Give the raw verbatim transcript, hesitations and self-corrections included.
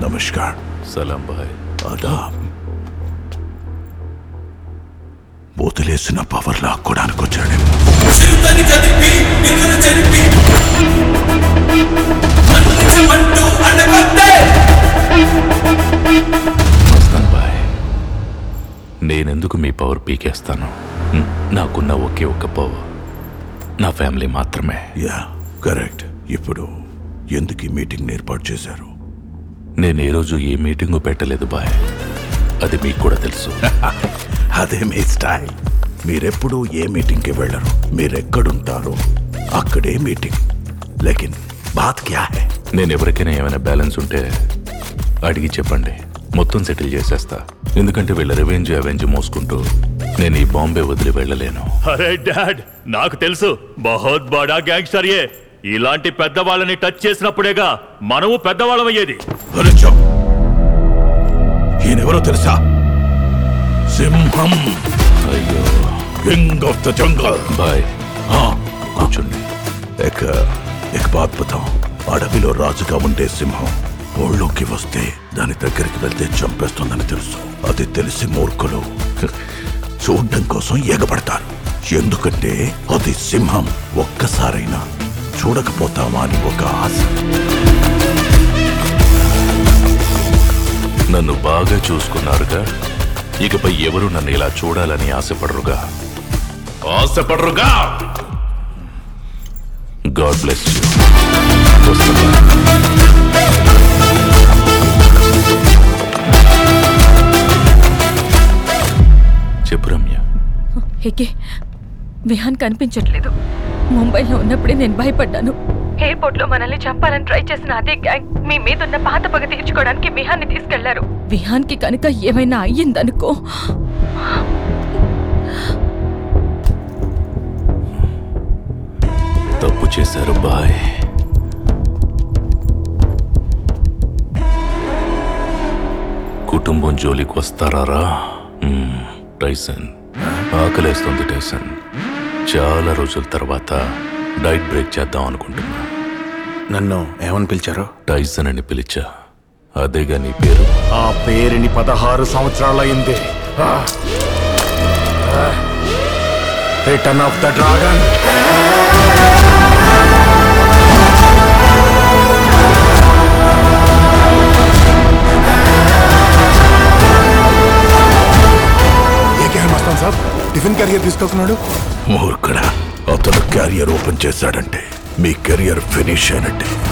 నమస్కార్. సలాం భాయ్. ఆదాబ్. వదిలేసిన పవర్ లాక్కోడానికి వచ్చాడేమో. మస్తాన్ భాయ్, నేనెందుకు మీ పవర్ పీకేస్తాను? నాకున్న ఒకే ఒక్క పవర్ నా ఫ్యామిలీ మాత్రమే. Yeah correct. ఇప్పుడు ఎందుకు ఈ మీటింగ్ ఏర్పాటు చేశారు? నేను ఏ రోజు ఏ మీటింగు పెట్టలేదు బాయ్, అది మీకు కూడా తెలుసు. అదే మీ స్టైల్. మీరెప్పుడు ఏ మీటింగ్కి వెళ్ళరు, మీరెక్కడుంటారో అక్కడే మీటింగ్. లేకిన్ బాత్ క్యా హై? నేను ఎవరికైనా ఏమైనా బ్యాలెన్స్ ఉంటే అడిగి చెప్పండి, మొత్తం సెటిల్ చేసేస్తా. ఎందుకంటే వీళ్ళ రివెంజ్ అవెంజ్ మోసుకుంటూ నేను ఈ బాంబే వదిలి వెళ్ళలేను. అరే డాడ్, నాకు తెలుసు బహుత్ బడా గ్యాంగ్స్టర్ ఏ. ఇలాంటి పెద్దవాళ్ళని టచ్ చేసినప్పుడేగా మనము పెద్దవాళ్ళమయ్యేది. ఈయనెవరో తెలుసా? సింహం. అయ్యో, king of the jungle. Boy కూర్చోండి. ఎక్ ఎక్ బాత్ బతాం. అడవిలో రాజుగా ఉండే సింహం ఊళ్ళోకి వస్తే దాని దగ్గరికి వెళ్తే చంపేస్తుందని తెలుసు. అది తెలిసి మూర్ఖులు చూడడం కోసం ఎగబడతారు. ఎందుకంటే అది సింహం. ఒక్కసారైనా చూడకపోతామా అని ఒక ఆశ. నన్ను బాగా చూసుకున్నారుగా, ఇకపై ఎవరు నన్ను ఇలా చూడాలని ఆశపడరుగా ఆశపడరుగా గాడ్ బ్లెస్ యూ. చెప్పు రమ్య. హేకే, విహాన్ కనిపించట్లేదు. ముంబైలో ఉన్నప్పుడే నేను భయపడ్డాను. ఎయిర్పోర్ట్ లో మనల్ని చంపాలని ట్రై చేసిన అదే గ్యాంగ్ మీ మీద ఉన్న పాత పగ తీర్చుకోవడానికి విహాన్ని తీసుకెళ్లారు. విహాన్ కి కనుక ఏమైనా అయ్యిందనుకో. తప్పు చేశారు బాయ్. కుటుంబం జోలికి వస్తారా? టైసన్, ఆకలేస్తుంది టైసన్. చాలా రోజుల తర్వాత డైట్ బ్రేక్ చేద్దాం అనుకుంటున్నా. నన్ను ఏమని పిలిచారు? టైసన్ అని పిలిచా. అదేగా నీ పేరు? ఆ పేరుని పదహారు సంవత్సరాలైంది. Return of the dragon. Sir, tiffin carrier తీసుకెళ్తున్నాడు. మూర్ఖుడా, అతను క్యారియర్ ఓపెన్ చేశాడంటే మీ కెరియర్ ఫినిష్ అయినట్టే.